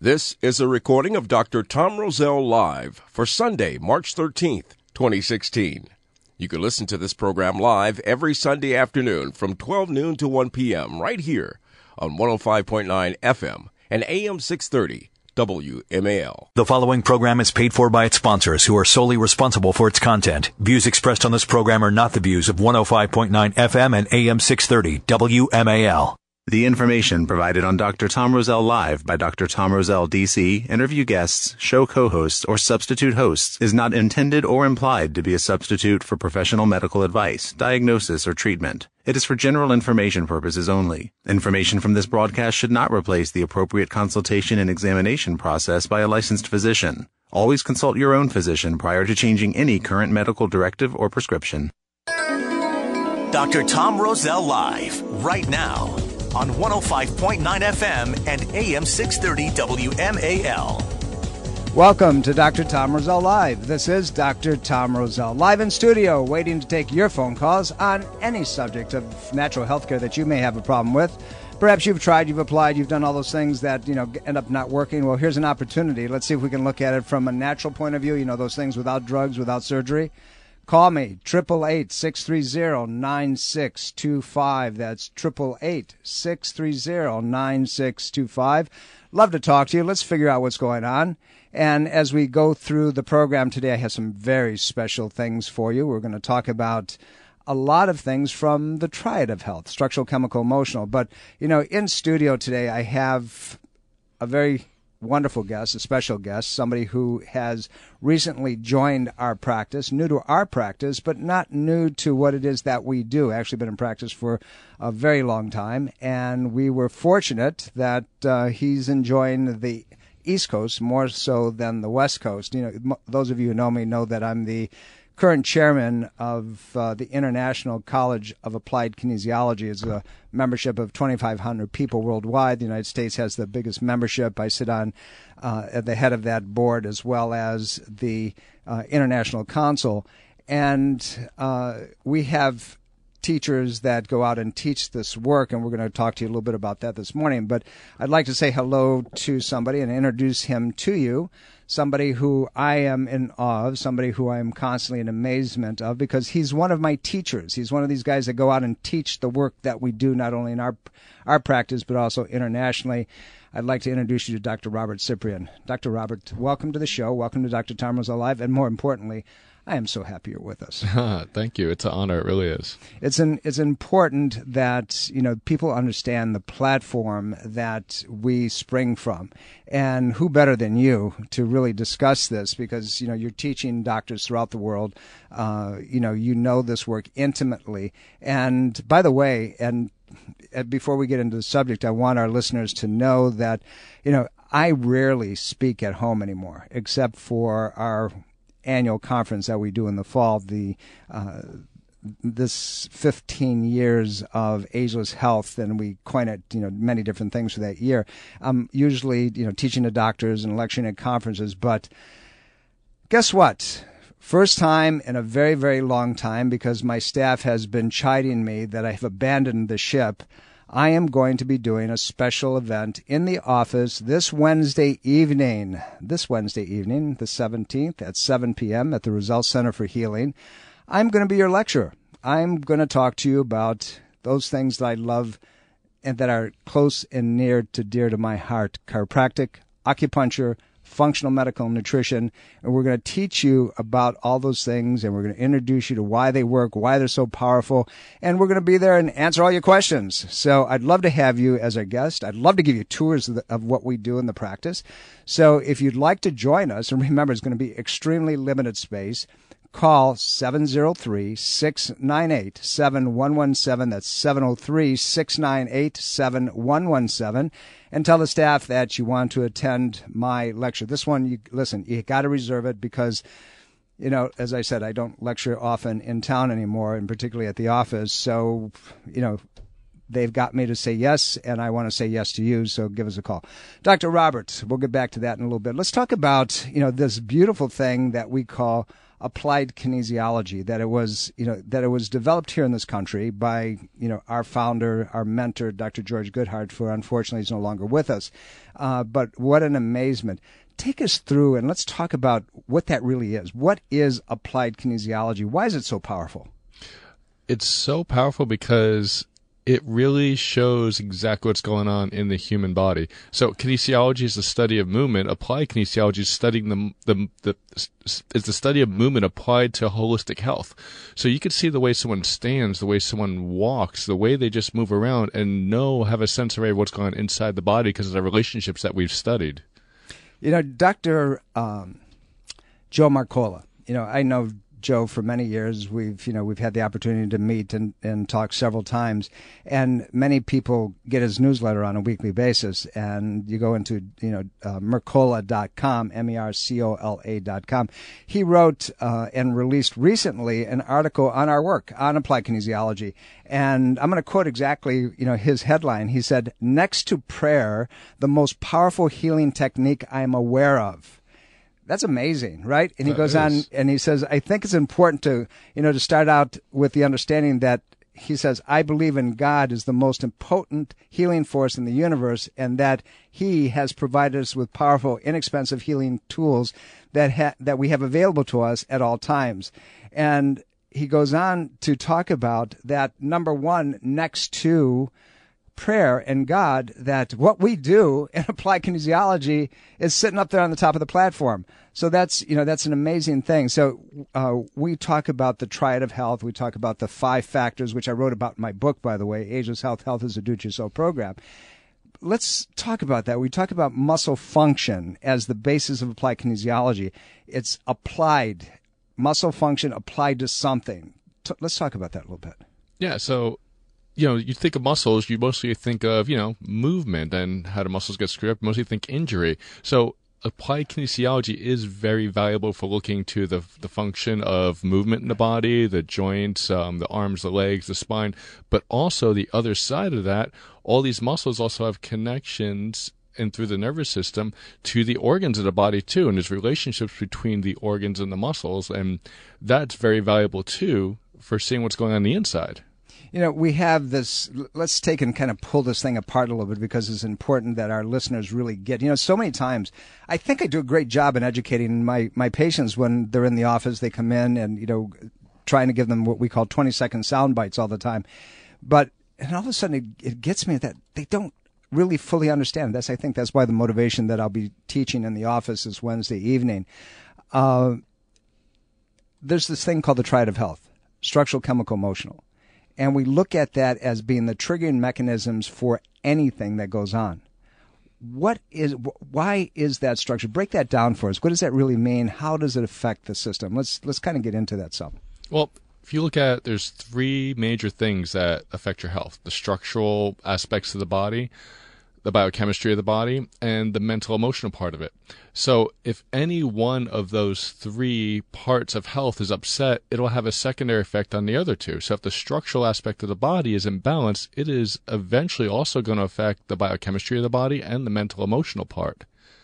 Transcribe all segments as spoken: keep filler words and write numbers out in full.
This is a recording of Doctor Tom Rosell Live for Sunday, March thirteenth, twenty sixteen. You can listen to this program live every Sunday afternoon from twelve noon to one p.m. right here on one oh five point nine F M and A M six thirty W M A L. The following program is paid for by its sponsors, who are solely responsible for its content. Views expressed on this program are not the views of one oh five point nine F M and A M six thirty W M A L. The information provided on Doctor Tom Rosell Live by Doctor Tom Rosell, D C, interview guests, show co-hosts, or substitute hosts is not intended or implied to be a substitute for professional medical advice, diagnosis, or treatment. It is for general information purposes only. Information from this broadcast should not replace the appropriate consultation and examination process by a licensed physician. Always consult your own physician prior to changing any current medical directive or prescription. Doctor Tom Rosell Live, right now, on one oh five point nine F M and A M six thirty W M A L. Welcome to Doctor Tom Rosell Live. This is Doctor Tom Rosell, live in studio, waiting to take your phone calls on any subject of natural health care that you may have a problem with. Perhaps you've tried, you've applied, you've done all those things that, you know, end up not working. Well, here's an opportunity. Let's see if we can look at it from a natural point of view, you know, those things without drugs, without surgery. Call me, eight eight eight, six three zero, nine six two five. That's eight eight eight, six three zero, nine six two five. Love to talk to you. Let's figure out what's going on. And as we go through the program today, I have some very special things for you. We're going to talk about a lot of things from the triad of health, structural, chemical, emotional. But, you know, in studio today, I have a very wonderful guest, a special guest, somebody who has recently joined our practice, new to our practice, but not new to what it is that we do. Actually been in practice for a very long time, and we were fortunate that uh, he's enjoying the East Coast more so than the West Coast. You know, m- those of you who know me know that I'm the current chairman of uh, the International College of Applied Kinesiology. It's a membership of twenty-five hundred people worldwide. The United States has the biggest membership. I sit on uh, at the head of that board, as well as the uh, International Council. And uh, we have teachers that go out and teach this work, and we're going to talk to you a little bit about that this morning. But I'd like to say hello to somebody and introduce him to you. Somebody who I am in awe of, somebody who I am constantly in amazement of, because he's one of my teachers. He's one of these guys that go out and teach the work that we do, not only in our our practice, but also internationally. I'd like to introduce you to Doctor Robert Cyprian. Doctor Robert, welcome to the show. Welcome to Doctor Tom Rosell Live. And more importantly, I am so happy you're with us. Thank you. It's an honor. It really is. It's an it's important that, you know, people understand the platform that we spring from. And who better than you to really discuss this, because, you know, you're teaching doctors throughout the world. Uh, you know, you know this work intimately. And by the way, and before we get into the subject, I want our listeners to know that, you know, I rarely speak at home anymore, except for our annual conference that we do in the fall, the uh, this fifteen years of ageless health, and we coin it, you know, many different things for that year. I'm usually, you know, teaching to doctors and lecturing at conferences, but guess what? First time in a very, very long time, because my staff has been chiding me that I have abandoned the ship. I am going to be doing a special event in the office this Wednesday evening. This Wednesday evening, the seventeenth, at seven p.m. at the Rosell Center for Healing. I'm going to be your lecturer. I'm going to talk to you about those things that I love and that are close and near to dear to my heart: chiropractic, acupuncture, functional medical nutrition. And we're going to teach you about all those things, and we're going to introduce you to why they work, why they're so powerful, and we're going to be there and answer all your questions. So I'd love to have you as our guest. I'd love to give you tours of, the, of what we do in the practice. So if you'd like to join us, and remember, it's going to be extremely limited space, call seven oh three, six nine eight, seven one one seven. That's seven oh three, six nine eight, seven one one seven. And tell the staff that you want to attend my lecture. This one, you listen, you got to reserve it, because, you know, as I said, I don't lecture often in town anymore, and particularly at the office. So, you know, they've got me to say yes, and I want to say yes to you, so give us a call. Doctor Roberts, we'll get back to that in a little bit. Let's talk about, you know, this beautiful thing that we call applied kinesiology, that it was, you know, that it was developed here in this country by, you know, our founder, our mentor, Doctor George Goodhart, who unfortunately is no longer with us. Uh, but what an amazement. Take us through and let's talk about what that really is. What is applied kinesiology? Why is it so powerful? It's so powerful because it really shows exactly what's going on in the human body. So kinesiology is the study of movement. Applied kinesiology is studying the the the is the study of movement applied to holistic health. So you can see the way someone stands, the way someone walks, the way they just move around, and know have a sense of what's going on inside the body because of the relationships that we've studied. You know, Doctor Um, Joe Marcola. You know, I know Joe for many years. We've, you know, we've had the opportunity to meet and, and talk several times, and many people get his newsletter on a weekly basis. And you go into, you know, uh, Mercola dot com, M E R C O L A dot com. He wrote uh, and released recently an article on our work on applied kinesiology. And I'm going to quote exactly, you know, his headline. He said, "Next to prayer, the most powerful healing technique I am aware of." That's amazing, right? And he That goes is. on and he says, I think it's important to, you know, to start out with the understanding that he says, I believe in God is the most potent healing force in the universe, and that he has provided us with powerful, inexpensive healing tools that ha- that we have available to us at all times. And he goes on to talk about that, number one, next to prayer and God, that what we do in applied kinesiology is sitting up there on the top of the platform. So that's, you know, that's an amazing thing. So uh, we talk about the triad of health. We talk about the five factors, which I wrote about in my book, by the way, Ageless Health, Health is a Do-It-Yourself program. Let's talk about that. We talk about muscle function as the basis of applied kinesiology. It's applied, muscle function applied to something. T- let's talk about that a little bit. Yeah, so you know, you think of muscles, you mostly think of, you know, movement and how do muscles get screwed up. You mostly think injury. So applied kinesiology is very valuable for looking to the the function of movement in the body, the joints, um, the arms, the legs, the spine, but also the other side of that, all these muscles also have connections and through the nervous system to the organs of the body too, and there's relationships between the organs and the muscles, and that's very valuable too for seeing what's going on, on the inside. You know, we have this, let's take and kind of pull this thing apart a little bit because it's important that our listeners really get, you know, so many times, I think I do a great job in educating my, my patients when they're in the office, they come in and, you know, trying to give them what we call twenty second sound bites all the time. But, and all of a sudden it, it gets me that they don't really fully understand. That's, I think that's why the motivation that I'll be teaching in the office is Wednesday evening. Uh, there's this thing called the triad of health, structural, chemical, emotional. And we look at that as being the triggering mechanisms for anything that goes on. What is, why is that structure? Break that down for us. What does that really mean? How does it affect the system? Let's let's kind of get into that some. Well, if you look at it, there's three major things that affect your health: the structural aspects of the body, the biochemistry of the body, and the mental emotional part of it. So if any one of those three parts of health is upset, it'll have a secondary effect on the other two. So if the structural aspect of the body is imbalanced, it is eventually also going to affect the biochemistry of the body and the mental emotional part.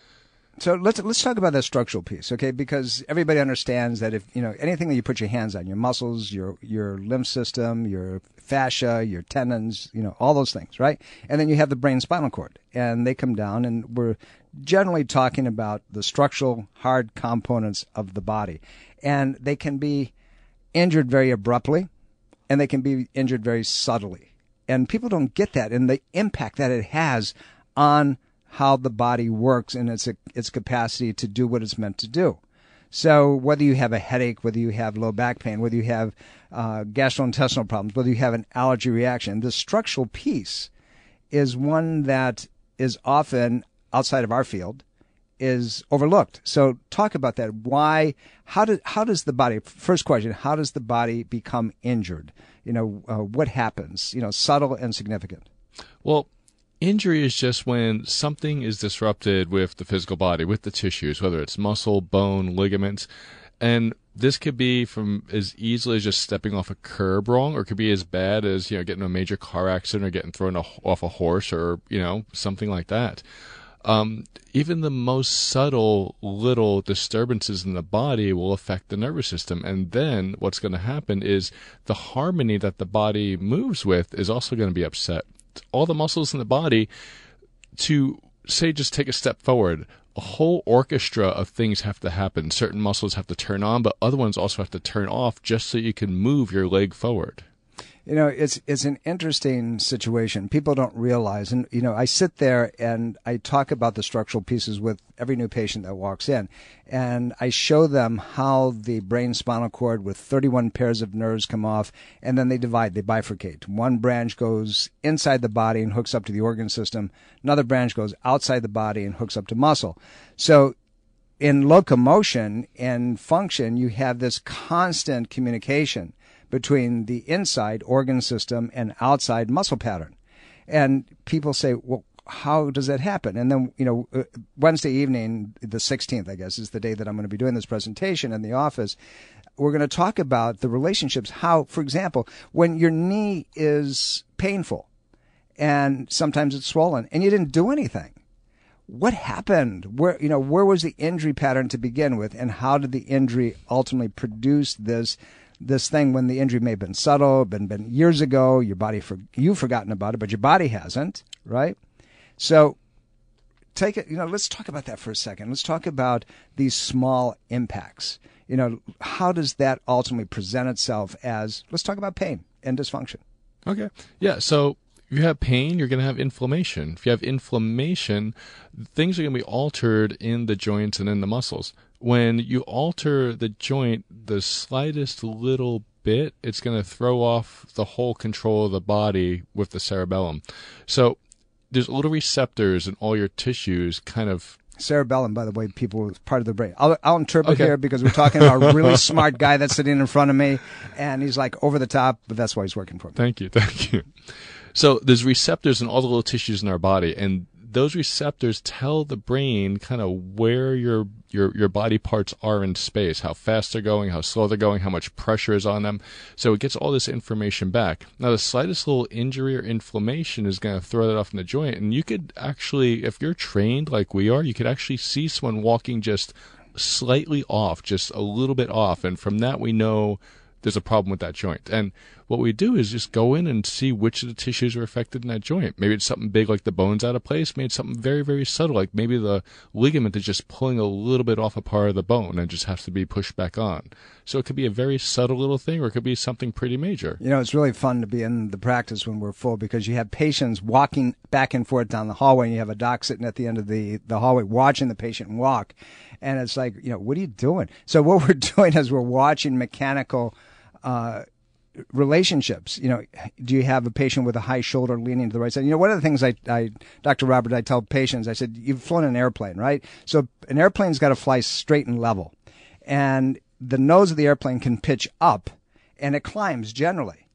So let's let's talk about that structural piece, okay? Because everybody understands that if, you know, anything that you put your hands on, your muscles, your your lymph system, your fascia, your tendons, you know, all those things, right? And then you have the brain spinal cord, and they come down, and we're generally talking about the structural hard components of the body. And they can be injured very abruptly, and they can be injured very subtly. And people don't get that and the impact that it has on how the body works and its its capacity to do what it's meant to do. So whether you have a headache, whether you have low back pain, whether you have uh, gastrointestinal problems, whether you have an allergy reaction, the structural piece is one that is often outside of our field, is overlooked. So talk about that. Why, how, do, how does the body, first question, how does the body become injured? You know, uh, what happens? You know, subtle and significant. Well, injury is just when something is disrupted with the physical body, with the tissues, whether it's muscle, bone, ligaments, And this could be from as easily as just stepping off a curb wrong, or it could be as bad as, you know, getting in a major car accident or getting thrown off a horse or, you know, something like that. Um, even the most subtle little disturbances in the body will affect the nervous system. And then what's going to happen is the harmony that the body moves with is also going to be upset. All the muscles in the body, to say just take a step forward, a whole orchestra of things have to happen. Certain muscles have to turn on, but other ones also have to turn off just so you can move your leg forward. You know, it's it's an interesting situation. People don't realize, and, you know, I sit there and I talk about the structural pieces with every new patient that walks in, and I show them how the brain spinal cord with thirty-one pairs of nerves come off, and then they divide, they bifurcate. One branch goes inside the body and hooks up to the organ system. Another branch goes outside the body and hooks up to muscle. So in locomotion and function, you have this constant communication between the inside organ system and outside muscle pattern. And people say, well, how does that happen? And then, you know, Wednesday evening, the sixteenth, I guess, is the day that I'm going to be doing this presentation in the office. We're going to talk about the relationships, how, for example, when your knee is painful and sometimes it's swollen and you didn't do anything, what happened? Where, you know, where was the injury pattern to begin with, and how did the injury ultimately produce this this thing when the injury may have been subtle, been been years ago, your body, for, you've forgotten about it, but your body hasn't, right? So take it, you know, let's talk about that for a second. Let's talk about these small impacts. You know, how does that ultimately present itself as, let's talk about pain and dysfunction. Okay. Yeah. So if you have pain, you're going to have inflammation. If you have inflammation, things are going to be altered in the joints and in the muscles. When you alter the joint the slightest little bit, it's going to throw off the whole control of the body with the cerebellum. So there's little receptors in all your tissues kind of. Cerebellum, by the way, people, is part of the brain. I'll, I'll interpret Okay. here because we're talking about a really smart guy that's sitting in front of me, and he's like over the top, but that's why he's working for me. Thank you. Thank you. So there's receptors in all the little tissues in our body, and those receptors tell the brain kind of where your your your body parts are in space, how fast they're going, how slow they're going, how much pressure is on them. So it gets all this information back. Now, the slightest little injury or inflammation is going to throw that off in the joint, and you could actually, if you're trained like we are, you could actually see someone walking just slightly off, just a little bit off, and from that we know there's a problem with that joint. And what we do is just go in and see which of the tissues are affected in that joint. Maybe it's something big like the bone's out of place. Maybe it's something very, very subtle, like maybe the ligament is just pulling a little bit off a part of the bone and just has to be pushed back on. So it could be a very subtle little thing, or it could be something pretty major. You know, it's really fun to be in the practice when we're full, because you have patients walking back and forth down the hallway, and you have a doc sitting at the end of the, the hallway watching the patient walk. And it's like, you know, what are you doing? So what we're doing is we're watching mechanical uh relationships. You know, do you have a patient with a high shoulder leaning to the right side? You know, one of the things I, I, Doctor Robert, I tell patients, I said, you've flown an airplane, right? So an airplane's got to fly straight and level. And the nose of the airplane can pitch up, and it climbs generally.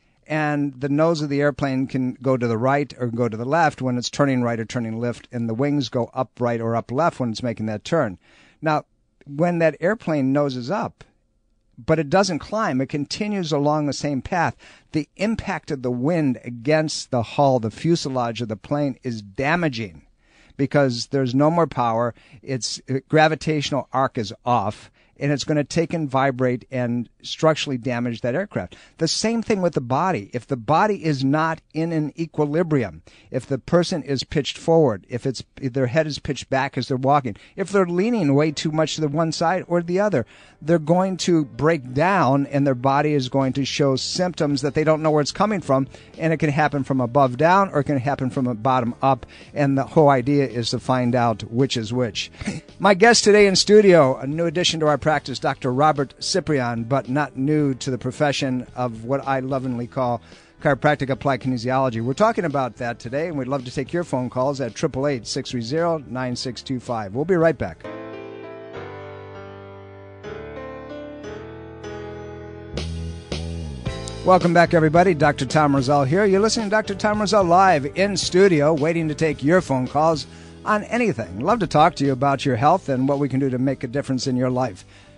And the nose of the airplane can go to the right or go to the left when it's turning right or turning left, and the wings go up right or up left when it's making that turn. Now, when that airplane noses up, but it doesn't climb, it continues along the same path, the impact of the wind against the hull, the fuselage of the plane, is damaging because there's no more power. Its gravitational arc is off, and it's going to take and vibrate and structurally damage that aircraft. The same thing with the body. If the body is not in an equilibrium, if the person is pitched forward, if it's if their head is pitched back as they're walking, if they're leaning way too much to the one side or the other, they're going to break down, and their body is going to show symptoms that they don't know where it's coming from, and it can happen from above down, or it can happen from a bottom up, and the whole idea is to find out which is which. My guest today in studio, a new addition to our practice, Doctor Robert Ciprian, but not new to the profession of what I lovingly call chiropractic applied kinesiology. We're talking about that today, and we'd love to take your phone calls at eight eight eight, six three zero, nine six two five. We'll be right back. Welcome back, everybody. Doctor Tom Rosell here. You're listening to Doctor Tom Rosell live in studio, waiting to take your phone calls on anything. Love to talk to you about your health and what we can do to make a difference in your life.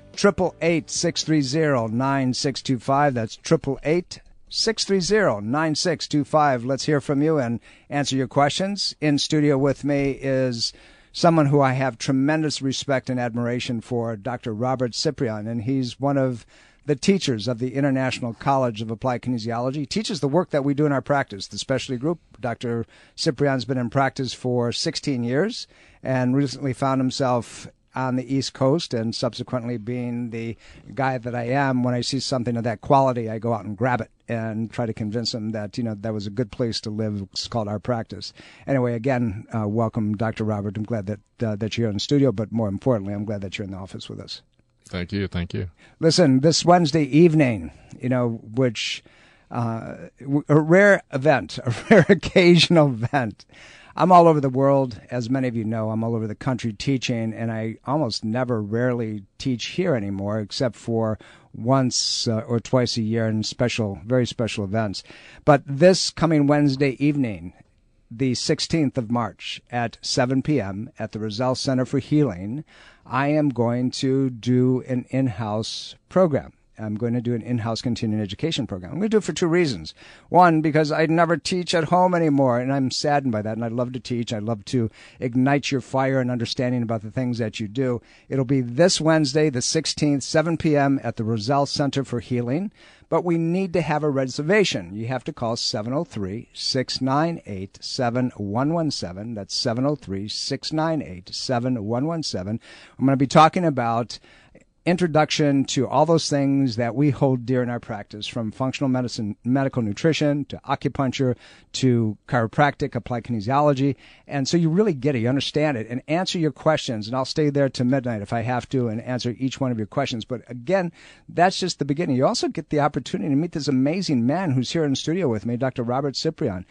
eight eight eight, six three zero, nine six two five. That's eight eight eight, six three zero, nine six two five. Let's hear from you and answer your questions. In studio with me is someone who I have tremendous respect and admiration for, Doctor Robert Ciprian, and he's one of the teachers of the International College of Applied Kinesiology. He teaches the work that we do in our practice, the specialty group. Doctor Ciprian's been in practice for sixteen years and recently found himself on the East Coast, and subsequently being the guy that I am, when I see something of that quality, I go out and grab it and try to convince him that, you know, that was a good place to live. It's called our practice. Anyway, again, uh, welcome, Doctor Robert. I'm glad that uh, that you're in the studio, but more importantly, I'm glad that you're in the office with us. Thank you. Thank you. Listen, this Wednesday evening, you know, which uh, a rare event, a rare occasional event. I'm all over the world, as many of you know. I'm all over the country teaching, and I almost never, rarely teach here anymore, except for once uh, or twice a year in special, very special events. But this coming Wednesday evening, the sixteenth of March at seven p.m. at the Roselle Center for Healing, I am going to do an in-house program. I'm going to do an in-house continuing education program. I'm going to do it for two reasons. One, because I never teach at home anymore, and I'm saddened by that, and I love to teach. I love to ignite your fire and understanding about the things that you do. It'll be this Wednesday, the sixteenth, seven p.m. at the Roselle Center for Healing, but we need to have a reservation. You have to call seven oh three, six nine eight, seven one one seven. That's seven oh three, six nine eight, seven one one seven. I'm going to be talking about introduction to all those things that we hold dear in our practice, from functional medicine, medical nutrition, to acupuncture, to chiropractic, applied kinesiology. And so you really get it, you understand it, and answer your questions. And I'll stay there to midnight if I have to and answer each one of your questions. But again, that's just the beginning. You also get the opportunity to meet this amazing man who's here in the studio with me, Doctor Robert Ciprian.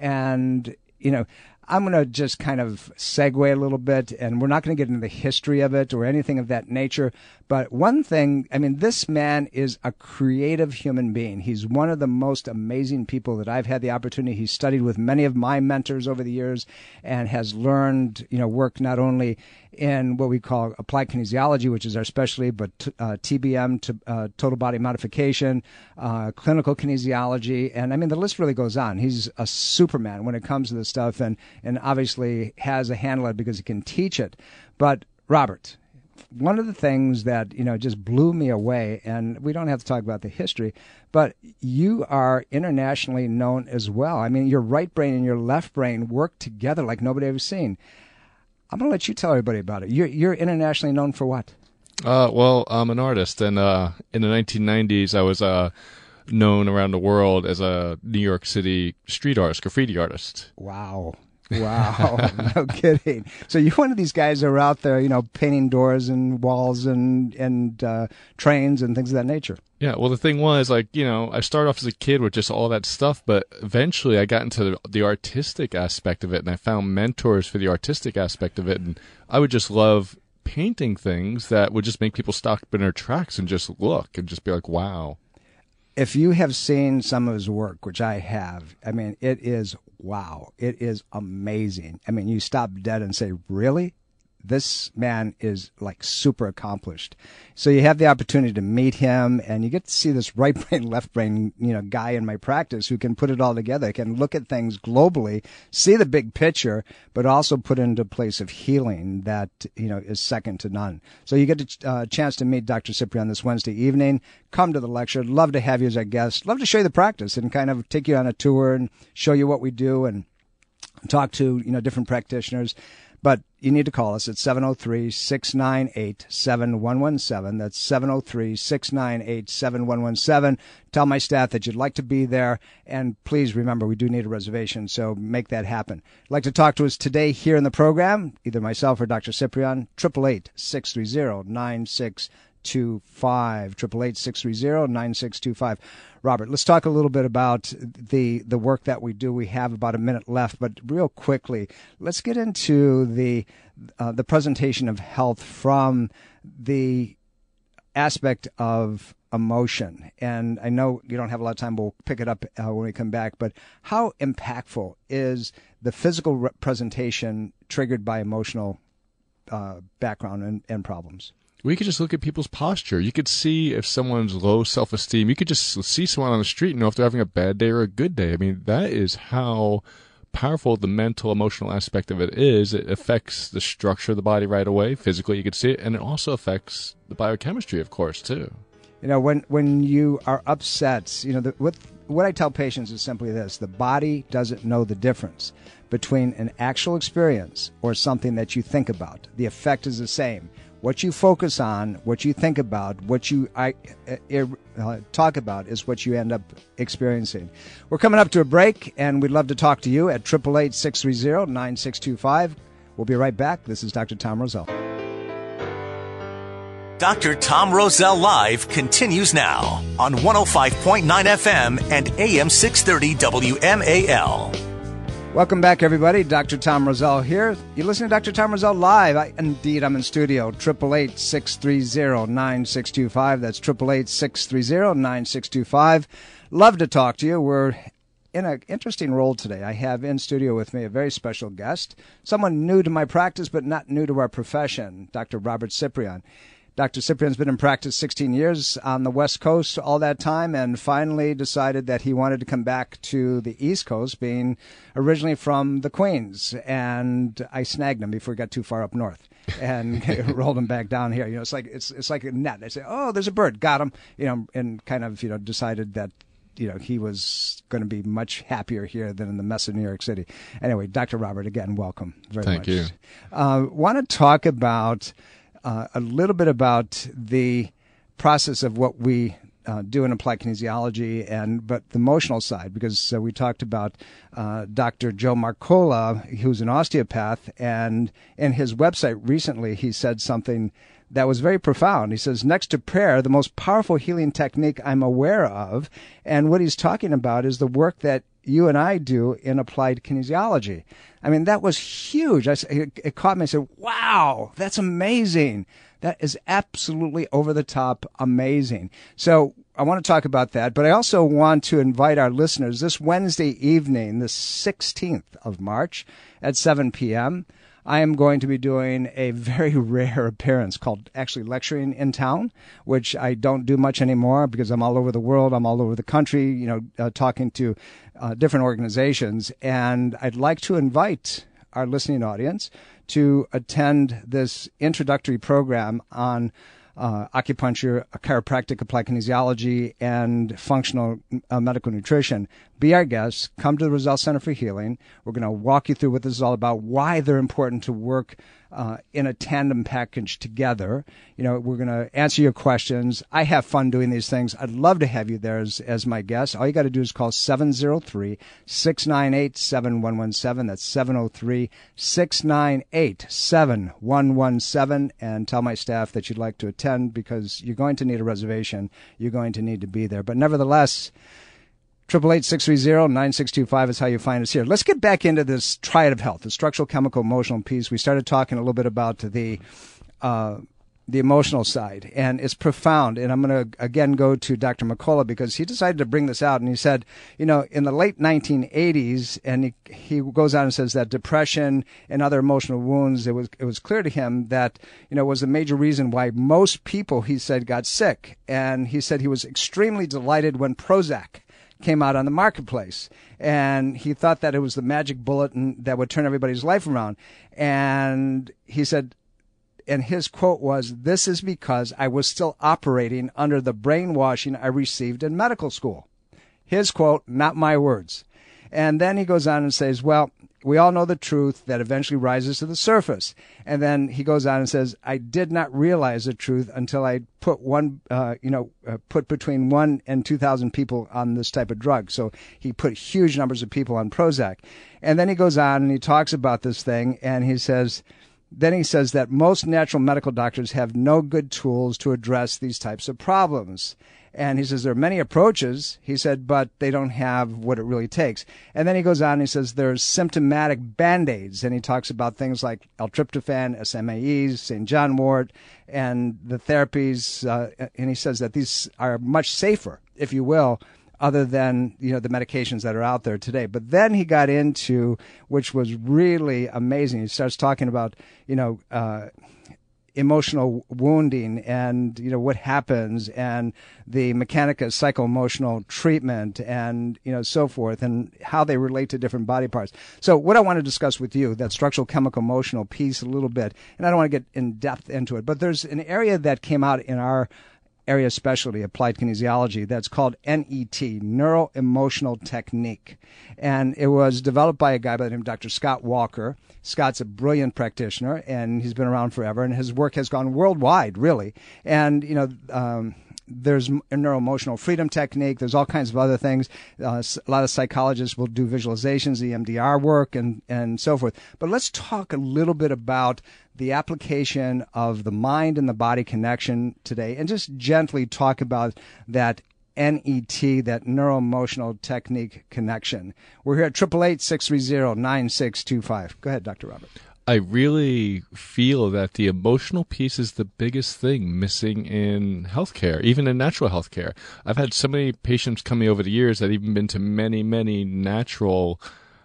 And, you know, I'm going to just kind of segue a little bit, and we're not going to get into the history of it or anything of that nature. But one thing, I mean, this man is a creative human being. He's one of the most amazing people that I've had the opportunity. He's studied with many of my mentors over the years and has learned, you know, work not only in what we call applied kinesiology, which is our specialty, but uh, T B M, to, uh, total body modification, uh, clinical kinesiology, and I mean the list really goes on. He's a superman when it comes to this stuff, and and obviously has a handle on it because he can teach it. But Robert, one of the things that, you know, just blew me away, and we don't have to talk about the history, but you are internationally known as well. I mean, your right brain and your left brain work together like nobody ever seen. I'm going to let you tell everybody about it. You're, you're internationally known for what? Uh, well, I'm an artist, and uh, in the nineteen nineties, I was uh, known around the world as a New York City street artist, graffiti artist. Wow. Wow. No kidding. So you're one of these guys that are out there, you know, painting doors and walls and, and uh, trains and things of that nature. Yeah, well, the thing was, like, you know, I started off as a kid with just all that stuff, but eventually I got into the, the artistic aspect of it, and I found mentors for the artistic aspect of it, and I would just love painting things that would just make people stop in their tracks and just look and just be like, wow. If you have seen some of his work, which I have, I mean, it is wow. It is amazing. I mean, you stop dead and say, really? This man is like super accomplished. So you have the opportunity to meet him, and you get to see this right brain, left brain, you know, guy in my practice who can put it all together, can look at things globally, see the big picture, but also put into a place of healing that, you know, is second to none. So you get a uh, chance to meet Doctor Ciprian this Wednesday evening. Come to the lecture. Love to have you as our guest. Love to show you the practice and kind of take you on a tour and show you what we do and talk to, you know, different practitioners. But you need to call us at seven oh three, six nine eight, seven one one seven. That's seven oh three, six nine eight, seven one one seven. Tell my staff that you'd like to be there. And please remember, we do need a reservation, so make that happen. If you'd like to talk to us today here in the program, either myself or Doctor Ciprian, eight eight eight, six three zero, nine six two five. eight eight eight, six three zero, nine six two five. Robert, let's talk a little bit about the the work that we do. We have about a minute left, but real quickly, let's get into the uh, the presentation of health from the aspect of emotion. And I know you don't have a lot of time. We'll pick it up uh, when we come back. But how impactful is the physical re- presentation triggered by emotional uh, background and, and problems? We could just look at people's posture. You could see if someone's low self-esteem. You could just see someone on the street and know if they're having a bad day or a good day. I mean, that is how powerful the mental, emotional aspect of it is. It affects the structure of the body right away. Physically, you could see it. And it also affects the biochemistry, of course, too. You know, when, when you are upset, you know, the, what, what I tell patients is simply this. The body doesn't know the difference between an actual experience or something that you think about. The effect is the same. What you focus on, what you think about, what you I, uh, talk about is what you end up experiencing. We're coming up to a break, and we'd love to talk to you at eight eight eight, six three zero, nine six two five. We'll be right back. This is Doctor Tom Rosell. Doctor Tom Rosell Live continues now on one oh five point nine F M and A M six thirty W M A L. Welcome back, everybody. Doctor Tom Rosell here. You're listening to Doctor Tom Rosell Live. I, indeed, I'm in studio. eight eight eight, six three zero, nine six two five. That's eight eight eight, six three zero, nine six two five. Love to talk to you. We're in an interesting role today. I have in studio with me a very special guest, someone new to my practice but not new to our profession, Doctor Robert Ciprian. Doctor Ciprian's been in practice sixteen years on the West Coast all that time, and finally decided that he wanted to come back to the East Coast, being originally from the Queens. And I snagged him before he got too far up north and rolled him back down here. You know, it's like it's it's like a net. I say, oh, there's a bird, got him. You know, and kind of you know decided that you know he was going to be much happier here than in the mess of New York City. Anyway, Doctor Robert, again, welcome very Thank much. you. Uh, want to talk about. Uh, a little bit about the process of what we uh, do in applied kinesiology, and but the emotional side, because uh, we talked about uh, Doctor Joe Marcola, who's an osteopath, and in his website recently he said something that was very profound. He says, next to prayer, the most powerful healing technique I'm aware of, and what he's talking about is the work that you and I do in applied kinesiology. I mean, that was huge. I, it, it caught me. I said, wow, that's amazing. That is absolutely over the top amazing. So I want to talk about that, but I also want to invite our listeners this Wednesday evening, the sixteenth of March at seven p.m., I am going to be doing a very rare appearance called actually lecturing in town, which I don't do much anymore because I'm all over the world. I'm all over the country, you know, uh, talking to uh, different organizations. And I'd like to invite our listening audience to attend this introductory program on uh, acupuncture, chiropractic, applied kinesiology, and functional uh, medical nutrition. Be our guest. Come to the Rosell Center for Healing. We're going to walk you through what this is all about, why they're important to work uh, in a tandem package together. You know, we're going to answer your questions. I have fun doing these things. I'd love to have you there as, as my guest. All you got to do is call seven oh three, six nine eight, seven one one seven. That's seven oh three, six nine eight, seven one one seven, and tell my staff that you'd like to attend because you're going to need a reservation. You're going to need to be there. But nevertheless, eight eight eight, six three zero, nine six two five is how you find us here. Let's get back into this triad of health, the structural, chemical, emotional piece. We started talking a little bit about the uh, the emotional side, and it's profound. And I'm going to, again, go to Doctor McCullough because he decided to bring this out. And he said, you know, in the late nineteen eighties, and he, he goes on and says that depression and other emotional wounds, it was it was clear to him that, you know, was a major reason why most people, he said, got sick. And he said he was extremely delighted when Prozac came out on the marketplace, and he thought that it was the magic bullet and that would turn everybody's life around. And he said, and his quote was, "This is because I was still operating under the brainwashing I received in medical school." His quote, not my words. And then he goes on and says, well, we all know the truth that eventually rises to the surface. And then he goes on and says, I did not realize the truth until I put one, uh, you know, uh, put between one and two thousand people on this type of drug. So he put huge numbers of people on Prozac. And then he goes on and he talks about this thing, and he says, then he says that most natural medical doctors have no good tools to address these types of problems. And he says there are many approaches, he said, but they don't have what it really takes. And then he goes on and he says there's symptomatic Band-Aids. And he talks about things like L-tryptophan, S M A Es, Saint John wort, and the therapies. Uh, and he says that these are much safer, if you will, other than, you know, the medications that are out there today. But then he got into, which was really amazing. He starts talking about, you know, uh, emotional wounding and, you know, what happens, and the mechanics of psycho-emotional treatment, and, you know, so forth, and how they relate to different body parts. So what I want to discuss with you, that structural, chemical, emotional piece a little bit, and I don't want to get in depth into it, but there's an area that came out in our area of specialty, applied kinesiology, that's called N E T, Neuro-Emotional Technique. And it was developed by a guy by the name of Doctor Scott Walker. Scott's a brilliant practitioner, and he's been around forever, and his work has gone worldwide, really. And, you know, um, there's a neuro-emotional freedom technique. There's all kinds of other things. Uh, a lot of psychologists will do visualizations, E M D R work, and, and so forth. But let's talk a little bit about the application of the mind and the body connection today, and just gently talk about that N E T, that neuro-emotional technique connection. We're here at eight eight eight, six three zero, nine six two five. Go ahead, Doctor Robert. I really feel that the emotional piece is the biggest thing missing in healthcare, even in natural healthcare. I've had so many patients come me over the years that have even been to many, many natural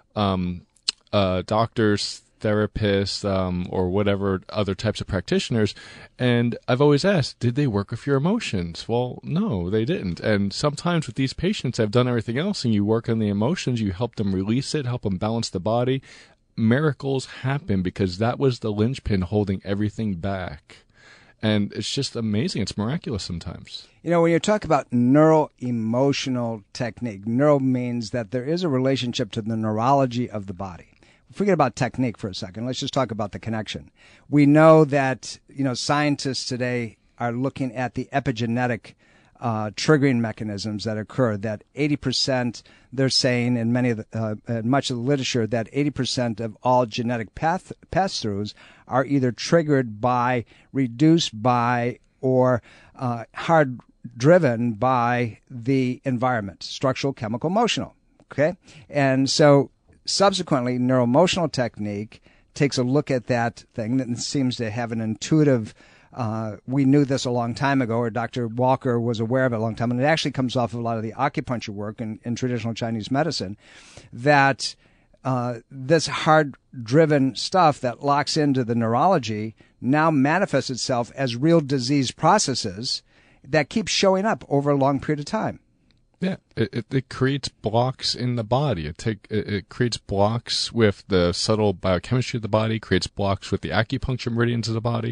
um, uh, doctors, therapists, um, or whatever other types of practitioners. And I've always asked, did they work with your emotions? Well, no, they didn't. And sometimes with these patients, I've done everything else, and you work on the emotions, you help them release it, help them balance the body. Miracles happen because that was the linchpin holding everything back. And it's just amazing. It's miraculous sometimes. You know, when you talk about neuro-emotional technique, neuro means that there is a relationship to the neurology of the body. Forget about technique for a second. Let's just talk about the connection. We know that, you know, scientists today are looking at the epigenetic uh, triggering mechanisms that occur, that eighty percent, they're saying in many of the, uh, in much of the literature, that eighty percent of all genetic path, pass-throughs are either triggered by, reduced by, or uh, hard driven by the environment, structural, chemical, emotional. Okay? And so subsequently, neuroemotional technique takes a look at that thing that seems to have an intuitive, uh, we knew this a long time ago, or Doctor Walker was aware of it a long time, and it actually comes off of a lot of the acupuncture work in, in traditional Chinese medicine, that uh, this hard-driven stuff that locks into the neurology now manifests itself as real disease processes that keep showing up over a long period of time. Yeah, it, it, it creates blocks in the body. It take it, it creates blocks with the subtle biochemistry of the body, creates blocks with the acupuncture meridians of the body,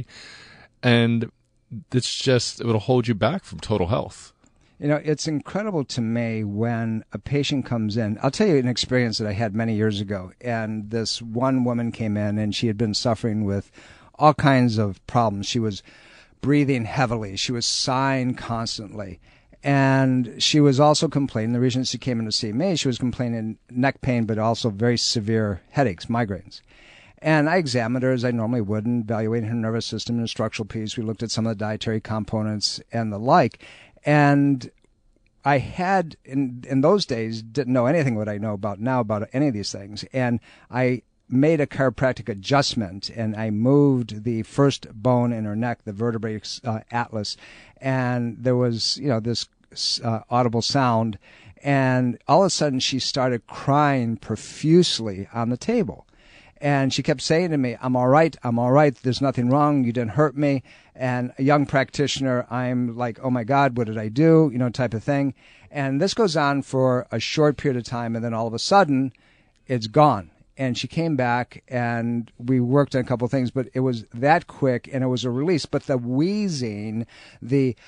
and it's just, it will hold you back from total health. You know, it's incredible to me when a patient comes in. I'll tell you an experience that I had many years ago, and this one woman came in, and she had been suffering with all kinds of problems. She was breathing heavily. She was sighing constantly. And she was also complaining, the reason she came in to see me, she was complaining neck pain, but also very severe headaches, migraines. And I examined her as I normally would, and evaluated her nervous system and her structural piece. We looked at some of the dietary components and the like. And I had, in, in those days, didn't know anything what I know about now about any of these things. And I made a chiropractic adjustment, and I moved the first bone in her neck, the vertebrae uh, atlas, and there was, you know, this uh, audible sound, and all of a sudden she started crying profusely on the table. And she kept saying to me, I'm all right, I'm all right, there's nothing wrong, you didn't hurt me. And a young practitioner, I'm like, oh my God, what did I do? You know, type of thing. And this goes on for a short period of time, and then all of a sudden, it's gone. And she came back, and we worked on a couple of things, but it was that quick, and it was a release. But the wheezing, the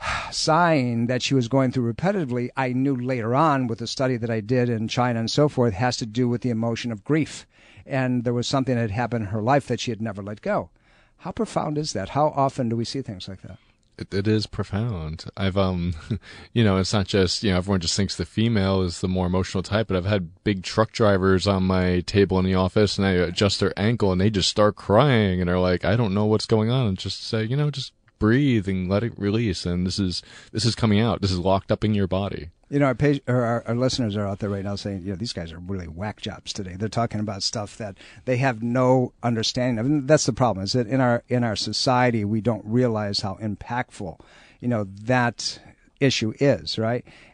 sighing that she was going through repetitively, I knew later on with the study that I did in China and so forth, has to do with the emotion of grief. And there was something that had happened in her life that she had never let go. How profound is that? How often do we see things like that? It, it is profound. I've, um, you know, it's not just, you know, everyone just thinks the female is the more emotional type, but I've had big truck drivers on my table in the office, and I adjust their ankle, and they just start crying, and they're like, I don't know what's going on. And just say, you know, just breathe and let it release. And this is, this is coming out. This is locked up in your body. You know, our, page, or our, our listeners are out there right now saying, you know, these guys are really whack jobs today. They're talking about stuff that they have no understanding of. And that's the problem, is that in our in our society, we don't realize how impactful, you know, that issue is, right?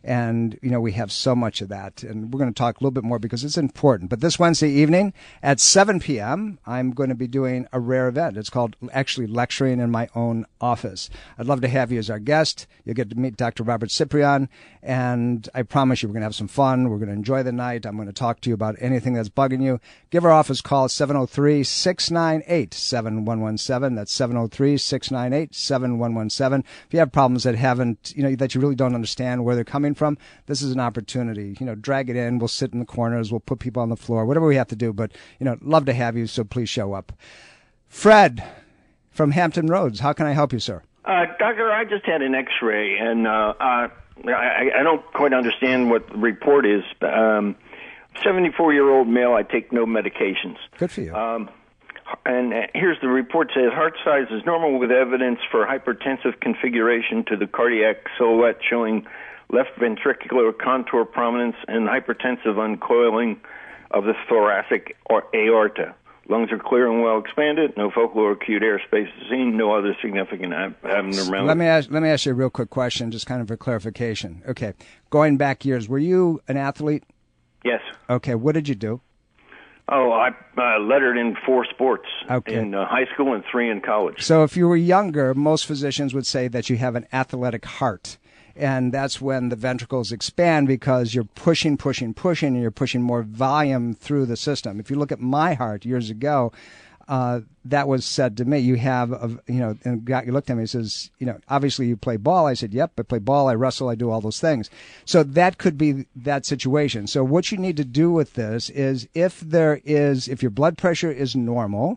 And, you know, we have so much of that. And we're going to talk a little bit more because it's important. But this Wednesday evening at seven p.m., I'm going to be doing a rare event. It's called actually lecturing in my own office. I'd love to have you as our guest. You'll get to meet Doctor Robert Ciprian. And I promise you we're going to have some fun. We're going to enjoy the night. I'm going to talk to you about anything that's bugging you. Give our office a call, seven oh three, six nine eight, seven one one seven. That's seven oh three, six nine eight, seven one one seven. If you have problems that haven't, you know, that you really don't understand where they're coming from, this is an opportunity. You know, drag it in. We'll sit in the corners. We'll put people on the floor, whatever we have to do. But, you know, love to have you, so please show up. Fred from Hampton Roads, how can I help you, sir? Uh, doctor, I just had an X-ray, and uh, uh, I, I don't quite understand what the report is. Um, seventy-four-year-old male, I take no medications. Good for you. Um, and uh, here's the report says, heart size is normal with evidence for hypertensive configuration to the cardiac silhouette showing left ventricular contour prominence and hypertensive uncoiling of the thoracic or aorta. Lungs are clear and well expanded. No focal or acute airspace is seen. No other significant abnormality. Let me ask. Let me ask you a real quick question, just kind of for clarification. Okay, going back years, were you an athlete? Yes. Okay, what did you do? Oh, I uh, lettered in four sports okay. in uh, high school and three in college. So if you were younger, most physicians would say that you have an athletic heart. And that's when the ventricles expand because you're pushing, pushing, pushing, and you're pushing more volume through the system. If you look at my heart years ago, uh, that was said to me. You have, a, you know, and God, you looked at me and says, you know, obviously you play ball. I said, yep, I play ball, I wrestle, I do all those things. So that could be that situation. So what you need to do with this is if there is, if your blood pressure is normal,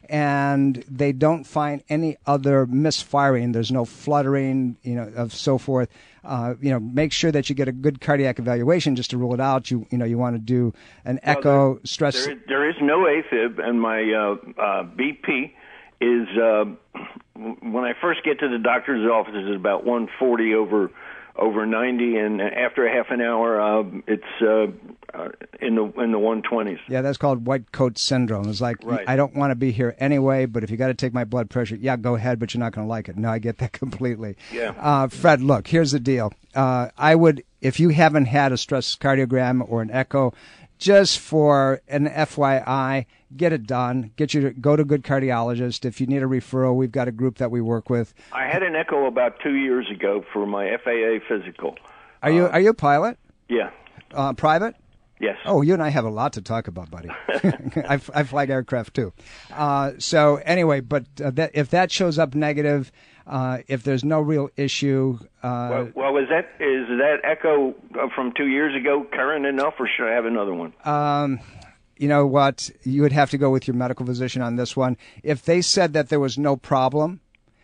and they don't find any other misfiring, there's no fluttering, you know, of so forth. Uh, you know, make sure that you get a good cardiac evaluation just to rule it out. You, you know, you want to do an well, echo, there, stress. There is, there is no AFib, and my uh, uh, B P is uh, when I first get to the doctor's office, it's about one forty over over ninety, and after a half an hour, uh, it's uh, uh, in the in the one twenties. Yeah, that's called white coat syndrome. It's like, right. I don't want to be here anyway, but if you got to take my blood pressure, yeah, go ahead, but you're not going to like it. No, I get that completely. Yeah. Uh, Fred, look, here's the deal. Uh, I would, if you haven't had a stress cardiogram or an echo, just for an F Y I, get it done. Get you to go to a good cardiologist. If you need a referral, we've got a group that we work with. I had an echo about two years ago for my F A A physical. Are you uh, are you a pilot? Yeah. Uh, private? Yes. Oh, you and I have a lot to talk about, buddy. I, I fly aircraft too. Uh, so anyway, but uh, that, if that shows up negative, uh, if there's no real issue. Uh, well, well, is that is that echo from two years ago current enough, or should I have another one? Um, you know what? You would have to go with your medical physician on this one. If they said that there was no problem,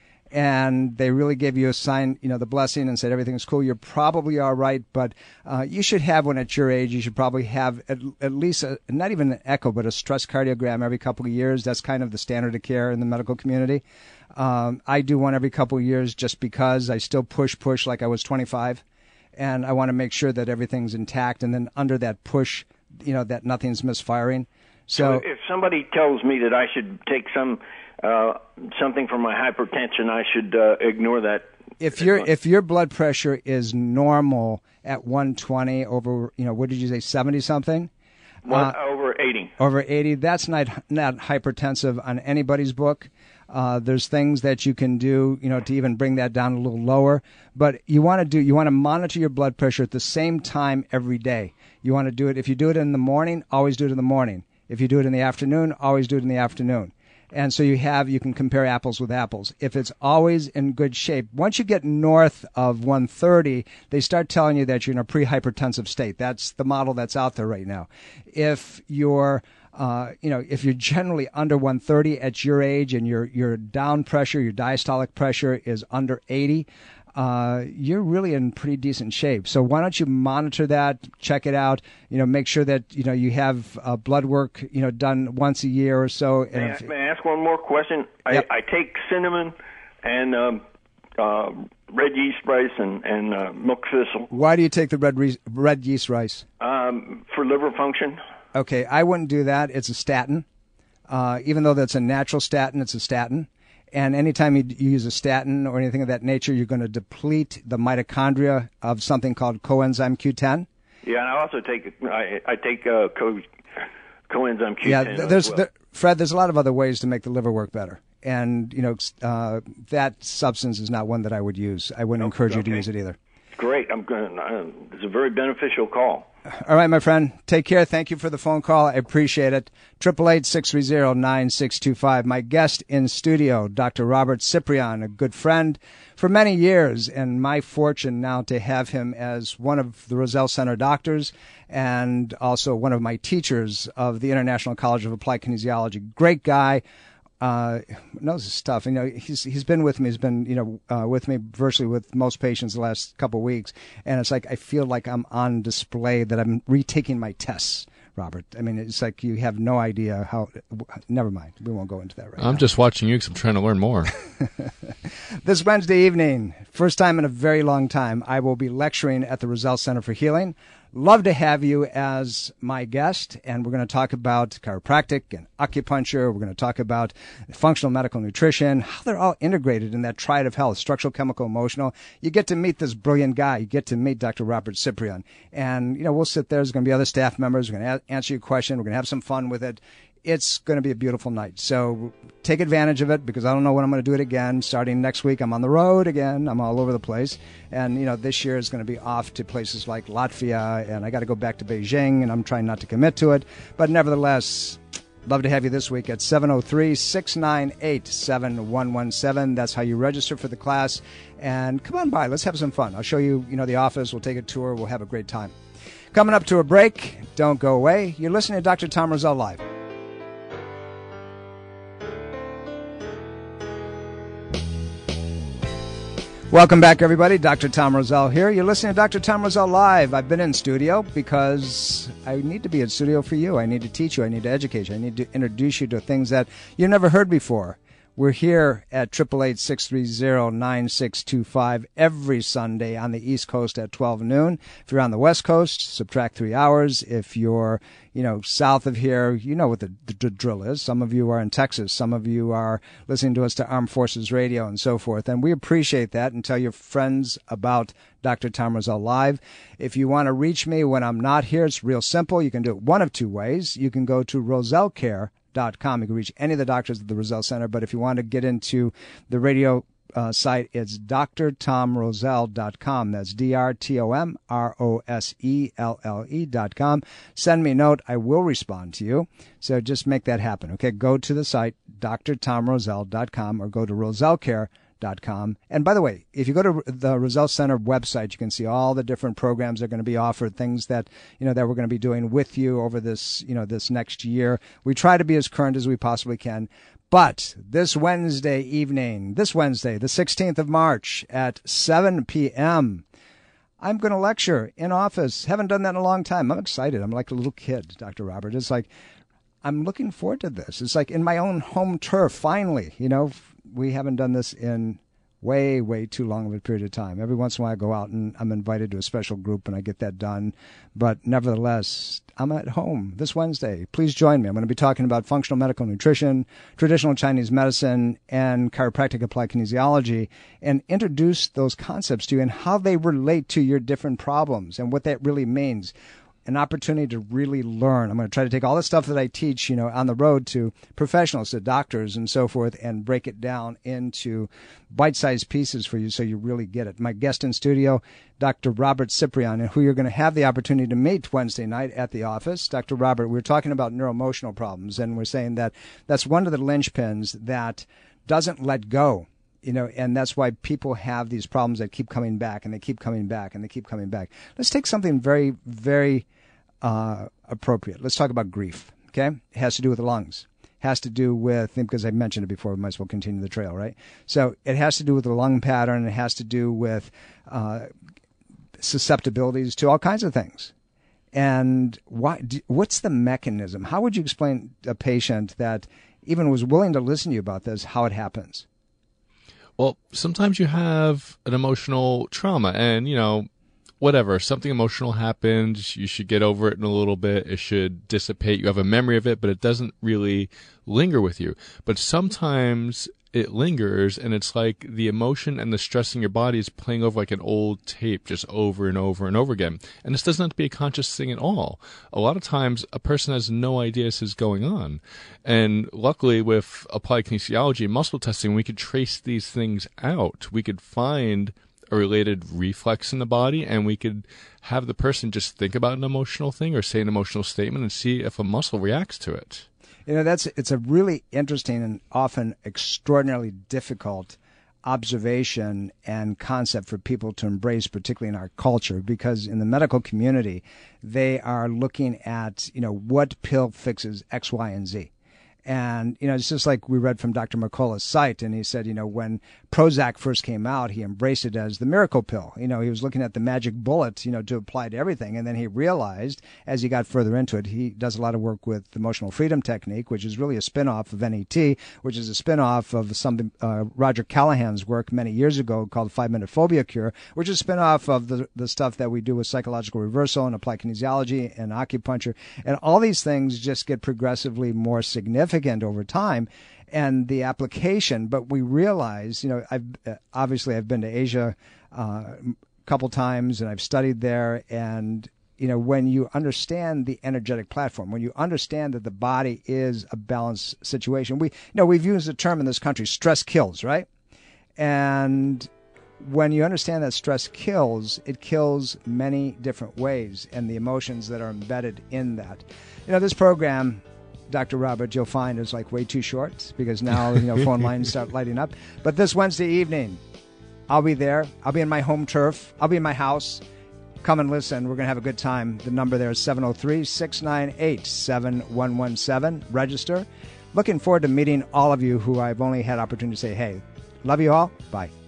and they really gave you a sign, you know, the blessing and said everything's cool, you're probably all right. But uh, you should have one at your age. You should probably have at, at least, a, not even an echo, but a stress cardiogram every couple of years. That's kind of the standard of care in the medical community. Um, I do one every couple of years just because I still push, push like I was twenty-five. And I want to make sure that everything's intact. And then under that push, you know, that nothing's misfiring. So, so if somebody tells me that I should take some uh, something for my hypertension, I should uh, ignore that. If your if your blood pressure is normal at one twenty over, you know, what did you say, seventy something? One, uh, over eighty. Over eighty. That's not not hypertensive on anybody's book. Uh, there's things that you can do, you know, to even bring that down a little lower. But you want to do, you want to monitor your blood pressure at the same time every day. You want to do it. If you do it in the morning, always do it in the morning. If you do it in the afternoon, always do it in the afternoon. And so you have, you can compare apples with apples. If it's always in good shape, once you get north of one thirty, they start telling you that you're in a pre-hypertensive state. That's the model that's out there right now. If you're, uh, you know, if you're generally under one thirty at your age and your, your down pressure, your diastolic pressure is under eighty, Uh, you're really in pretty decent shape. So why don't you monitor that, check it out, you know, make sure that, you know, you have uh, blood work, you know, done once a year or so. May I, may I ask one more question? Yep. I, I take cinnamon and um, uh, red yeast rice and, and uh, milk thistle. Why do you take the red re- red yeast rice? Um, for liver function. Okay, I wouldn't do that. It's a statin. Uh, even though that's a natural statin, it's a statin. and anytime you, you use a statin or anything of that nature, you're going to deplete the mitochondria of something called coenzyme Q ten. Yeah, and I also take I, I take uh, co, coenzyme Q ten. Yeah, as there's well. there, Fred. There's a lot of other ways to make the liver work better, and you know uh, that substance is not one that I would use. I wouldn't encourage okay. you to use it either. Great. I'm going. Uh, it's a very beneficial call. All right, my friend. Take care. Thank you for the phone call. I appreciate it. Triple eight six three zero nine six two five. My guest in studio, Doctor Robert Ciprian, a good friend for many years, and my fortune now to have him as one of the Roselle Center doctors and also one of my teachers of the International College of Applied Kinesiology. Great guy. Uh, knows his stuff. You know, he's he's been with me. He's been you know uh, with me virtually with most patients the last couple of weeks, and it's like I feel like I'm on display, that I'm retaking my tests. Robert, I mean, it's like you have no idea how. Never mind. We won't go into that right now. I'm just watching you because I'm trying to learn more. This Wednesday evening, first time in a very long time, I will be lecturing at the Roselle Center for Healing. Love to have you as my guest, and we're going to talk about chiropractic and acupuncture. We're going to talk about functional medical nutrition, how they're all integrated in that triad of health, structural, chemical, emotional. You get to meet this brilliant guy. You get to meet Doctor Robert Ciprian. And, you know, we'll sit there. There's going to be other staff members. We're going to a- answer your question. We're going to have some fun with it. It's going to be a beautiful night. So take advantage of it, because I don't know when I'm going to do it again. Starting next week, I'm on the road again. I'm all over the place. And, you know, this year is going to be off to places like Latvia, and I got to go back to Beijing, and I'm trying not to commit to it. But nevertheless, love to have you this week at seven oh three, six nine eight, seven one one seven. That's how you register for the class. And come on by. Let's have some fun. I'll show you, you know, the office. We'll take a tour. We'll have a great time. Coming up to a break. Don't go away. You're listening to Doctor Tom Roselle Live. Welcome back, everybody. Doctor Tom Roselle here. You're listening to Doctor Tom Roselle Live. I've been in studio because I need to be in studio for you. I need to teach you. I need to educate you. I need to introduce you to things that you've never heard before. We're here at eight eight eight, six three zero, nine six two five every Sunday on the East Coast at twelve noon. If you're on the West Coast, subtract three hours. If you're, you know, south of here, you know what the, the drill is. Some of you are in Texas. Some of you are listening to us to Armed Forces Radio and so forth. And we appreciate that, and tell your friends about Doctor Tom Roselle Live. If you want to reach me when I'm not here, it's real simple. You can do it one of two ways. You can go to Roselle Care dot com. You can reach any of the doctors at the Roselle Center, but if you want to get into the radio uh, site, it's D R tom roselle dot com. That's D R T O M R O S E L L E dot com. Send me a note. I will respond to you. So just make that happen. Okay, go to the site, D R tom roselle dot com, or go to Roselle Care dot com. And by the way, if you go to the Roselle Center website, you can see all the different programs that are going to be offered, things that, you know, that we're going to be doing with you over this, you know, this next year. We try to be as current as we possibly can. But this Wednesday evening, this Wednesday, the sixteenth of March at seven p.m., I'm going to lecture in office. Haven't done that in a long time. I'm excited. I'm like a little kid, Doctor Robert. It's like, I'm looking forward to this. It's like in my own home turf, finally, you know. We haven't done this in way, way too long of a period of time. Every once in a while I go out and I'm invited to a special group and I get that done. But nevertheless, I'm at home this Wednesday. Please join me. I'm going to be talking about functional medical nutrition, traditional Chinese medicine, and chiropractic applied kinesiology, and introduce those concepts to you and how they relate to your different problems and what that really means. An opportunity to really learn. I'm going to try to take all the stuff that I teach, you know, on the road to professionals, to doctors and so forth, and break it down into bite-sized pieces for you so you really get it. My guest in studio, Doctor Robert Ciprian, and who you're going to have the opportunity to meet Wednesday night at the office. Doctor Robert, we were talking about neuroemotional problems, and we're saying that that's one of the linchpins that doesn't let go. You know, and that's why people have these problems that keep coming back, and they keep coming back, and they keep coming back. Let's take something very, very uh, appropriate. Let's talk about grief, okay? It has to do with the lungs. It has to do with, because I mentioned it before, we might as well continue the trail, right? So it has to do with the lung pattern. It has to do with uh, susceptibilities to all kinds of things. And why? What's the mechanism? How would you explain to a patient that even was willing to listen to you about this, how it happens? Well, sometimes you have an emotional trauma and, you know, whatever, something emotional happened, you should get over it in a little bit, it should dissipate, you have a memory of it, but it doesn't really linger with you. But sometimes it lingers, and it's like the emotion and the stress in your body is playing over like an old tape just over and over and over again. And this doesn't have to be a conscious thing at all. A lot of times a person has no idea this is going on. And luckily with applied kinesiology and muscle testing, we could trace these things out. We could find a related reflex in the body, and we could have the person just think about an emotional thing or say an emotional statement and see if a muscle reacts to it. You know, that's it's a really interesting and often extraordinarily difficult observation and concept for people to embrace, particularly in our culture, because in the medical community, they are looking at, you know, what pill fixes X, Y, and Z. And, you know, it's just like we read from Doctor McCullough's site, and he said, you know, when Prozac first came out, he embraced it as the miracle pill. You know, he was looking at the magic bullet, you know, to apply to everything. And then he realized, as he got further into it, he does a lot of work with emotional freedom technique, which is really a spin-off of N E T, which is a spin-off of something uh, Roger Callahan's work many years ago called Five-Minute Phobia Cure, which is a spin-off of the, the stuff that we do with psychological reversal and applied kinesiology and acupuncture. And all these things just get progressively more significant over time, and the application. But we realize, you know, I've uh, obviously I've been to Asia uh, a couple times, and I've studied there. And you know, when you understand the energetic platform, when you understand that the body is a balanced situation, we you know we've used the term in this country, stress kills, right? And when you understand that stress kills, it kills many different ways, and the emotions that are embedded in that. You know, this program, Doctor Robert, you'll find is like way too short because now, you know, phone lines start lighting up. But this Wednesday evening, I'll be there. I'll be in my home turf. I'll be in my house. Come and listen. We're going to have a good time. The number there is seven oh three, six nine eight, seven one one seven. Register. Looking forward to meeting all of you who I've only had opportunity to say, hey, love you all. Bye.